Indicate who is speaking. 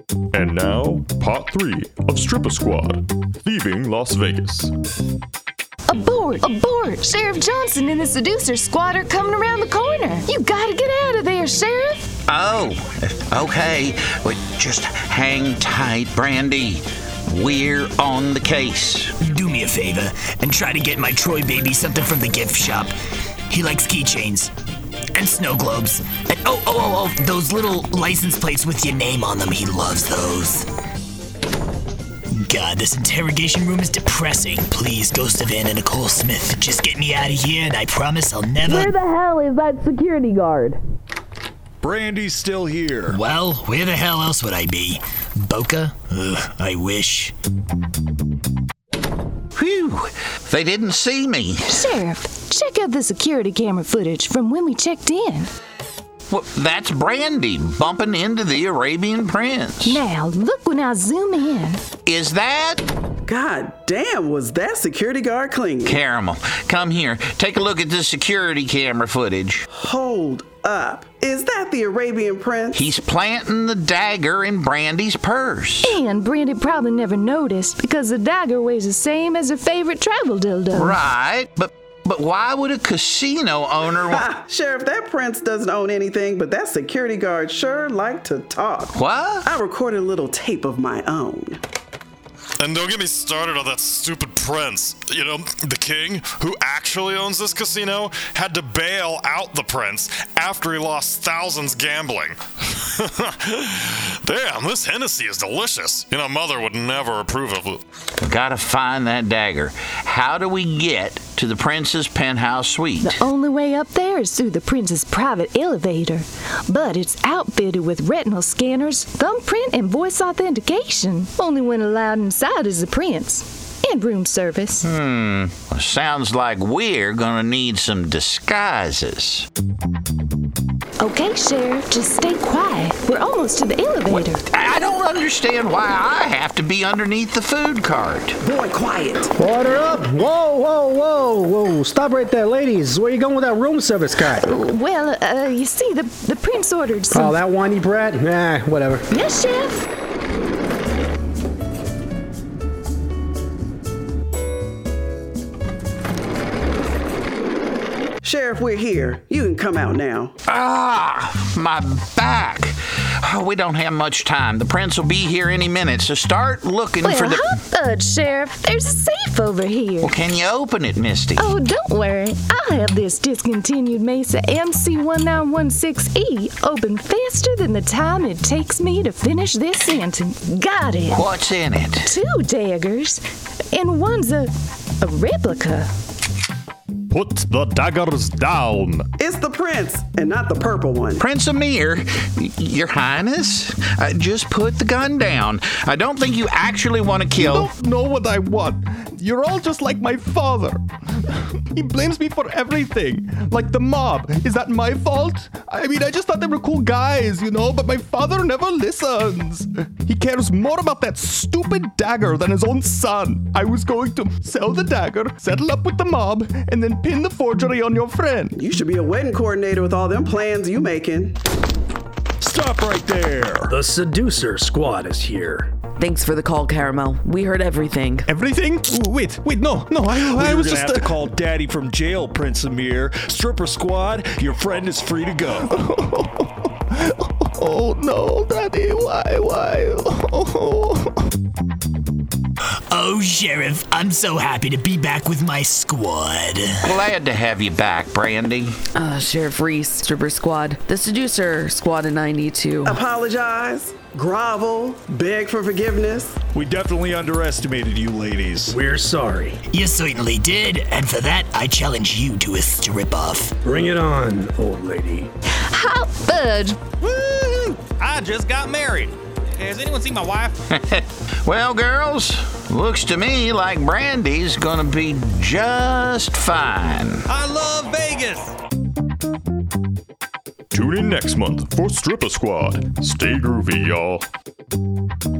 Speaker 1: And now, part 3 of Stripper Squad, Thieving Las Vegas.
Speaker 2: Abort! Abort! Sheriff Johnson and the Seducer Squad are coming around the corner. You gotta get out of there, Sheriff!
Speaker 3: Oh, okay. Well, just hang tight, Brandy. We're on the case.
Speaker 4: Do me a favor and try to get my Troy baby something from the gift shop. He likes keychains and snow globes. And oh, those little license plates with your name on them. He loves those. God, this interrogation room is depressing. Please, Ghost of Anna Nicole Smith, just get me out of here and I promise I'll never...
Speaker 2: Where the hell is that security guard?
Speaker 5: Brandy's still here.
Speaker 4: Well, where the hell else would I be? Boca? Ugh, I wish.
Speaker 3: Phew, they didn't see me.
Speaker 2: Sheriff, check out the security camera footage from when we checked in.
Speaker 3: Well, that's Brandy bumping into the Arabian Prince.
Speaker 2: Now, look when I zoom in.
Speaker 3: Is that...
Speaker 6: God damn, was that security guard clean?
Speaker 3: Caramel, come here. Take a look at the security camera footage.
Speaker 6: Hold up. Is that the Arabian Prince?
Speaker 3: He's planting the dagger in Brandy's purse.
Speaker 2: And Brandy probably never noticed because the dagger weighs the same as her favorite travel dildo.
Speaker 3: Right, but why would a casino owner...
Speaker 6: Sheriff, that Prince doesn't own anything, but that security guard sure like to talk.
Speaker 3: What?
Speaker 6: I recorded a little tape of my own.
Speaker 7: And don't get me started on that stupid prince. You know, the king, who actually owns this casino, had to bail out the prince after he lost thousands gambling. Damn, this Hennessy is delicious. You know, Mother would never approve of it.
Speaker 3: Gotta find that dagger. How do we get to the prince's penthouse suite?
Speaker 2: The only way up there is through the prince's private elevator. But it's outfitted with retinal scanners, thumbprint, and voice authentication. Only when allowed inside is the prince. And room service.
Speaker 3: Well, sounds like we're gonna need some disguises.
Speaker 2: Okay, Sheriff, just stay quiet. We're almost to the elevator.
Speaker 3: I don't understand why I have to be underneath the food cart.
Speaker 6: Boy, quiet.
Speaker 8: Order up. Whoa. Stop right there, ladies. Where you going with that room service guy?
Speaker 2: Well, you see, the prince ordered some...
Speaker 8: Oh, that whiny brat? Nah, whatever.
Speaker 2: Yes, Chef.
Speaker 6: Sheriff, we're here. You can come out now.
Speaker 3: My back. Oh, we don't have much time. The prince will be here any minute, so start looking for the...
Speaker 2: Hot fudge, Sheriff. There's a safe over here.
Speaker 3: Well, can you open it, Misty?
Speaker 2: Oh, don't worry. I'll have this discontinued Mesa MC1916E open faster than the time it takes me to finish this sentence. Got it.
Speaker 3: What's in it?
Speaker 2: 2 daggers, and one's a replica.
Speaker 1: Put the daggers down.
Speaker 6: It's the Prince, and not the purple one.
Speaker 3: Prince Amir, Your Highness, just put the gun down. I don't think you actually want to kill...
Speaker 9: You don't know what I want. You're all just like my father. He blames me for everything. Like the mob. Is that my fault? I mean, I just thought they were cool guys, you know, but my father never listens. He cares more about that stupid dagger than his own son. I was going to sell the dagger, settle up with the mob, and then pin the forgery on your friend.
Speaker 6: You should be a wedding coordinator with all them plans you making.
Speaker 5: Stop right there.
Speaker 8: The Seducer Squad is here.
Speaker 10: Thanks for the call, Caramel. We heard everything.
Speaker 9: Everything? Wait, no, I was just...
Speaker 5: have to call Daddy from jail, Prince Amir. Stripper Squad, your friend is free to go.
Speaker 9: Oh no, Daddy, why?
Speaker 4: Oh, Sheriff, I'm so happy to be back with my squad.
Speaker 3: Glad to have you back, Brandy.
Speaker 10: Sheriff Reese, Stripper Squad, the Seducer Squad, and I need to...
Speaker 6: Apologize, grovel, beg for forgiveness.
Speaker 5: We definitely underestimated you ladies.
Speaker 8: We're sorry.
Speaker 4: You certainly did, and for that, I challenge you to a strip-off.
Speaker 8: Bring it on, old lady.
Speaker 2: Hot fudge.
Speaker 11: Woo! I just got married. Has anyone seen my wife?
Speaker 3: Well, girls, looks to me like Brandy's gonna be just fine.
Speaker 11: I love Vegas.
Speaker 1: Tune in next month for Stripper Squad. Stay groovy, y'all.